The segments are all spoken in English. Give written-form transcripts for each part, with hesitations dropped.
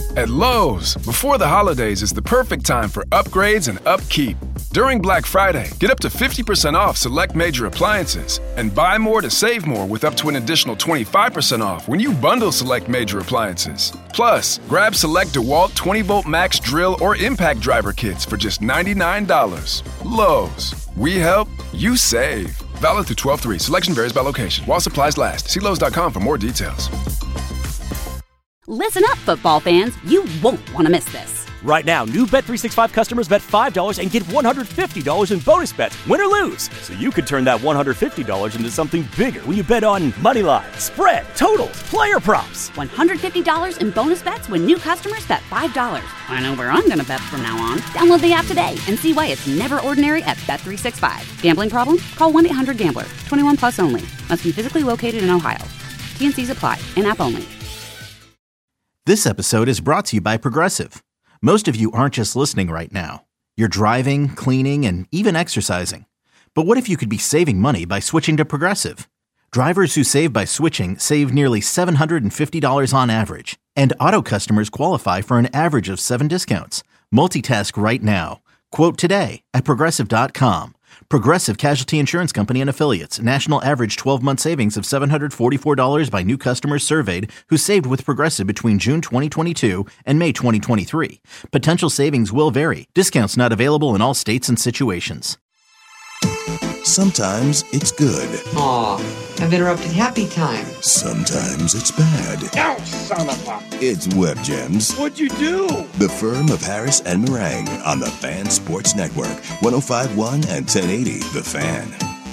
At Lowe's, before the holidays is the perfect time for upgrades and upkeep. During Black Friday, get up to 50% off select major appliances and buy more to save more with up to an additional 25% off when you bundle select major appliances. Plus, grab select DeWalt 20-volt max drill or impact driver kits for just $99. Lowe's. We help, you save. Valid through 12/3. Selection varies by location. While supplies last. See Lowe's.com for more details. Listen up, football fans. You won't want to miss this. Right now, new Bet365 customers bet $5 and get $150 in bonus bets, win or lose. So you could turn that $150 into something bigger when you bet on money line, spread, totals, player props. $150 in bonus bets when new customers bet $5. I know where I'm going to bet from now on. Download the app today and see why it's never ordinary at Bet365. Gambling problem? Call 1-800-GAMBLER. 21 plus only. Must be physically located in Ohio. T&Cs apply. In-app only. This episode is brought to you by Progressive. Most of you aren't just listening right now. You're driving, cleaning, and even exercising. But what if you could be saving money by switching to Progressive? Drivers who save by switching save nearly $750 on average. And auto customers qualify for an average of 7 discounts. Multitask right now. Quote today at Progressive.com. Progressive Casualty Insurance Company and Affiliates. National average 12-month savings of $744 by new customers surveyed who saved with Progressive between June 2022 and May 2023. Potential savings will vary. Discounts not available in all states and situations. Sometimes it's good. Aw, I've interrupted happy time. Sometimes it's bad. Ow, son of a... It's Web Gems. What'd you do? The firm of Harris and Meringue on the Fan Sports Network. 105.1 and 1080 The Fan.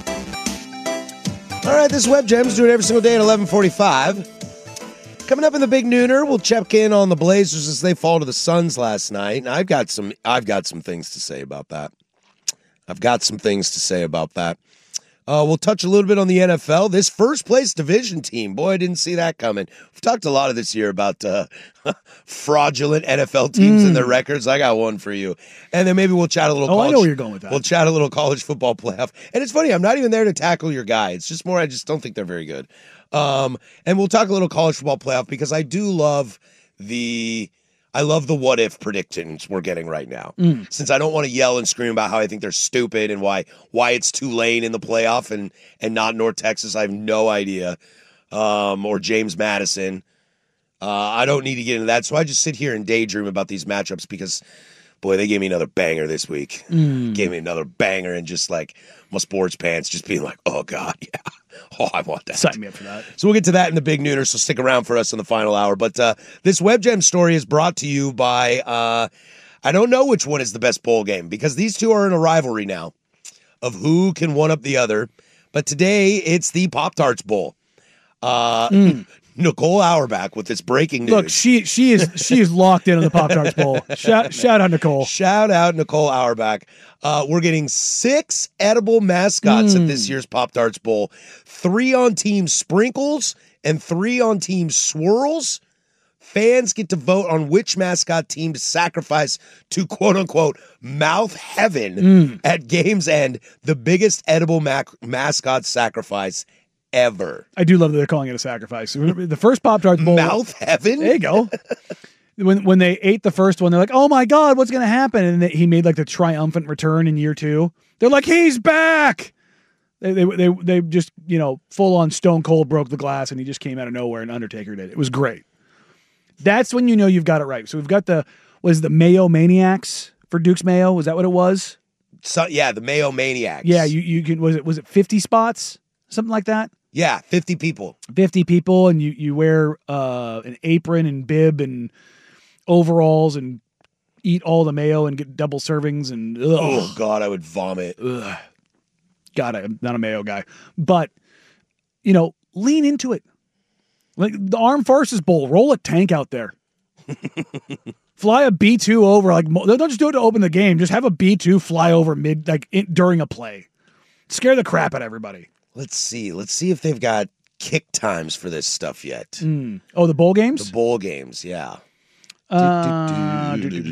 All right, this Web Gems do it every single day at 11:45. Coming up in the Big Nooner, we'll check in on the Blazers as they fall to the Suns last night. And I've got some things to say about that. We'll touch a little bit on the NFL. This first-place division team, boy, I didn't see that coming. We've talked a lot of this year about fraudulent NFL teams and their records. I got one for you. And then maybe we'll chat a little I know where you're going with that. We'll chat a little college football playoff. And it's funny, I'm not even there to tackle your guy. It's just more I just don't think they're very good. And we'll talk a little college football playoff because I do love the what-if predictions we're getting right now. Since I don't want to yell and scream about how I think they're stupid and why it's Tulane in the playoff and not North Texas, I have no idea. Or James Madison. I don't need to get into that, so I just sit here and daydream about these matchups because, boy, they gave me another banger this week. Gave me another banger and just like my sports pants just being like, oh, God, yeah. Oh, I want that. Sign me up for that. So we'll get to that in the Big Nooner, so stick around for us in the final hour. But this Web Gem story is brought to you by, I don't know which one is the best bowl game because these two are in a rivalry now of who can one-up the other. But today, it's the Pop-Tarts Bowl. Nicole Auerbach with this breaking news. Look, she is locked in on the Pop-Tarts Bowl. Shout out Nicole. Shout out Nicole Auerbach. We're getting 6 edible mascots at this year's Pop-Tarts Bowl. 3 on Team Sprinkles and 3 on Team Swirls. Fans get to vote on which mascot team to sacrifice to quote-unquote mouth heaven at game's end. The biggest edible mascot sacrifice ever. I do love that they're calling it a sacrifice. The first Pop-Tarts Bowl. Mouth heaven? There you go. When they ate the first one, they're like, oh my God, what's going to happen? And he made like the triumphant return in year 2. They're like, he's back. They just, full on Stone Cold broke the glass and he just came out of nowhere and Undertaker did. It was great. That's when you know you've got it right. So we've got the Mayo Maniacs for Duke's Mayo? Was that what it was? So yeah, the Mayo Maniacs. Yeah, you can, was it 50 spots? Something like that? Yeah, 50 people. 50 people, and you wear an apron and bib and overalls and eat all the mayo and get double servings and oh God, I would vomit. Ugh. God, I'm not a mayo guy. But, lean into it. Like the Armed Forces Bowl, roll a tank out there. Fly a B-2 over. Don't just do it to open the game. Just have a B-2 fly over during a play. Scare the crap out of everybody. Let's see if they've got kick times for this stuff yet. Oh, the bowl games? The bowl games, yeah. Yeah,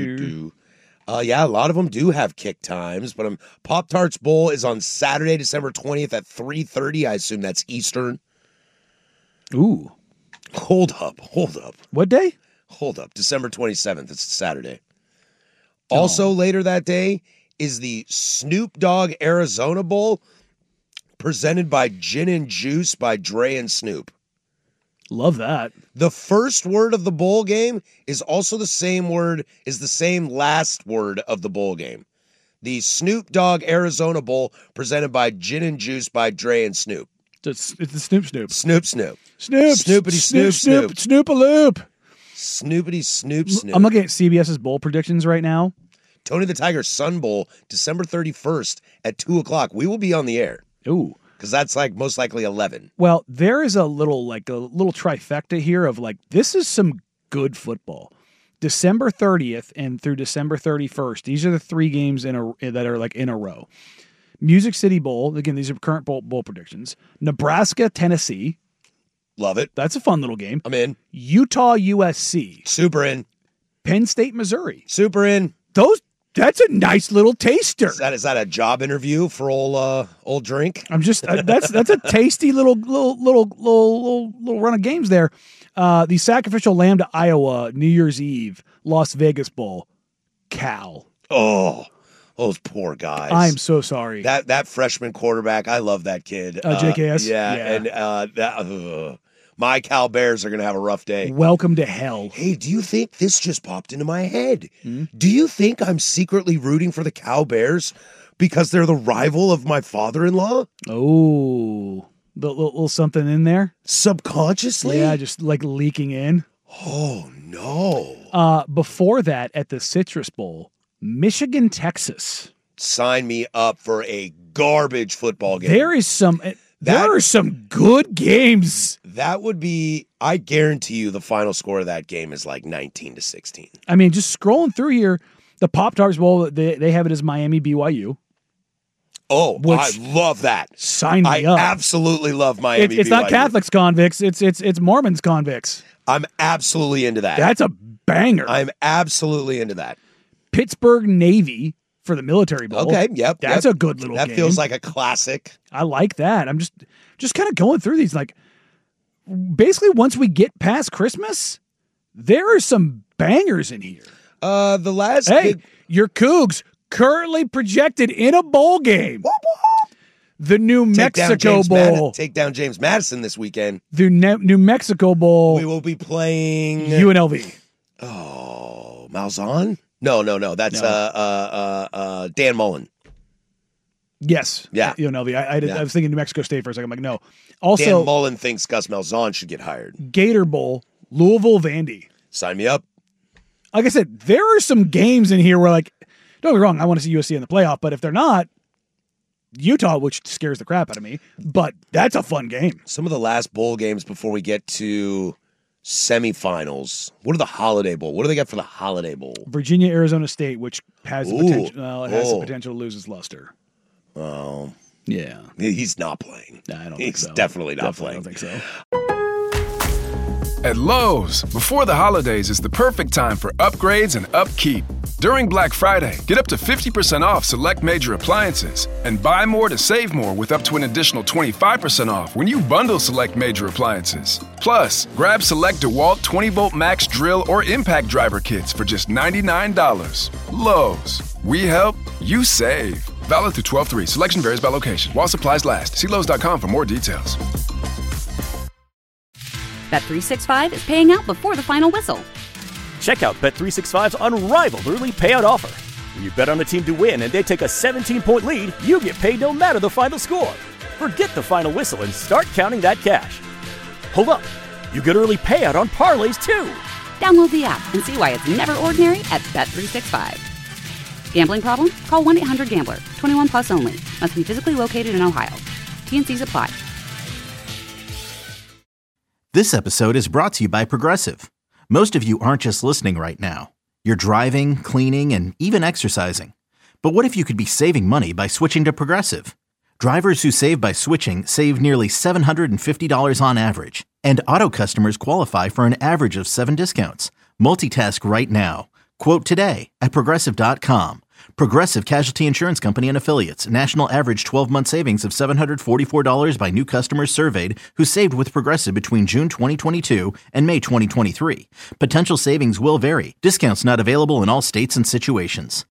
a lot of them do have kick times, but Pop-Tarts Bowl is on Saturday, December 20th at 3:30. I assume that's Eastern. Ooh. Hold up. What day? Hold up. December 27th. It's Saturday. Also later that day is the Snoop Dogg Arizona Bowl presented by Gin and Juice by Dre and Snoop. Love that. The first word of the bowl game is also the same last word of the bowl game. The Snoop Dogg Arizona Bowl presented by Gin and Juice by Dre and Snoop. It's the Snoop. Snoop. Snoopity Snoop. Snoop-a-loop. Snoopity Snoop. I'm looking at CBS's bowl predictions right now. Tony the Tiger Sun Bowl, December 31st at 2 o'clock. We will be on the air. Ooh. Because that's like most likely 11. Well, there is a little trifecta here of like, this is some good football. December 30th and through December 31st, these are the 3 games that are like in a row. Music City Bowl, again, these are current bowl predictions. Nebraska, Tennessee. Love it. That's a fun little game. I'm in. Utah, USC. Super in. Penn State, Missouri. Super in. That's a nice little taster. Is that a job interview for old drink? I'm just that's a tasty little run of games there. The Sacrificial Lamb to Iowa, New Year's Eve, Las Vegas Bowl, Cal. Oh, those poor guys. I'm so sorry. That freshman quarterback, I love that kid. JKS? Yeah. And my Cal Bears are going to have a rough day. Welcome to hell. Hey, do you think this just popped into my head? Do you think I'm secretly rooting for the Cal Bears because they're the rival of my father-in-law? Oh, little something in there? Subconsciously? Yeah, just like leaking in. Oh, no. Before that, at the Citrus Bowl, Michigan, Texas. Sign me up for a garbage football game. There are some good games. That would be, I guarantee you the final score of that game is like 19-16. I mean, just scrolling through here, the Pop-Tarts Bowl, they have it as Miami BYU. Oh, I love that. Sign me up. I absolutely love Miami BYU. It's not Catholics convicts, it's Mormons convicts. I'm absolutely into that. That's a banger. I'm absolutely into that. Pittsburgh Navy for the Military Bowl. Okay, yep. That's a good little game. That feels like a classic. I like that. I'm just kind of going through these. Like, basically, once we get past Christmas, there are some bangers in here. Your Cougs currently projected in a bowl game. The New Mexico Bowl. Take down James Madison this weekend. The New Mexico Bowl. We will be playing UNLV. Oh, Malzahn? No. That's Dan Mullen. Yes. Yeah. UNLV. I was thinking New Mexico State for a second. I'm like, no. Also, Dan Mullen thinks Gus Malzahn should get hired. Gator Bowl, Louisville, Vandy. Sign me up. Like I said, there are some games in here where, like, don't get me wrong, I want to see USC in the playoff, but if they're not, Utah, which scares the crap out of me, but that's a fun game. Some of the last bowl games before we get to semifinals. What are the Holiday Bowl? What do they got for the Holiday Bowl? Virginia, Arizona State, which has the potential. Well, it has the potential to lose its luster. Oh, yeah. He's not playing. I don't think so. He's definitely not playing. I don't think so. At Lowe's, before the holidays is the perfect time for upgrades and upkeep. During Black Friday, get up to 50% off select major appliances and buy more to save more with up to an additional 25% off when you bundle select major appliances. Plus, grab select DeWalt 20-volt max drill or impact driver kits for just $99. Lowe's. We help, you save. Valid through 12/3. Selection varies by location. While supplies last. See Lowe's.com for more details. Bet365 is paying out before the final whistle. Check out Bet365's unrivaled early payout offer. When you bet on a team to win and they take a 17-point lead, you get paid no matter the final score. Forget the final whistle and start counting that cash. Hold up. You get early payout on parlays, too. Download the app and see why it's never ordinary at Bet365. Gambling problem? Call 1-800-GAMBLER. 21 plus only. Must be physically located in Ohio. T&Cs apply. This episode is brought to you by Progressive. Most of you aren't just listening right now. You're driving, cleaning, and even exercising. But what if you could be saving money by switching to Progressive? Drivers who save by switching save nearly $750 on average. And auto customers qualify for an average of 7 discounts. Multitask right now. Quote today at Progressive.com. Progressive Casualty Insurance Company and Affiliates. National average 12-month savings of $744 by new customers surveyed who saved with Progressive between June 2022 and May 2023. Potential savings will vary. Discounts not available in all states and situations.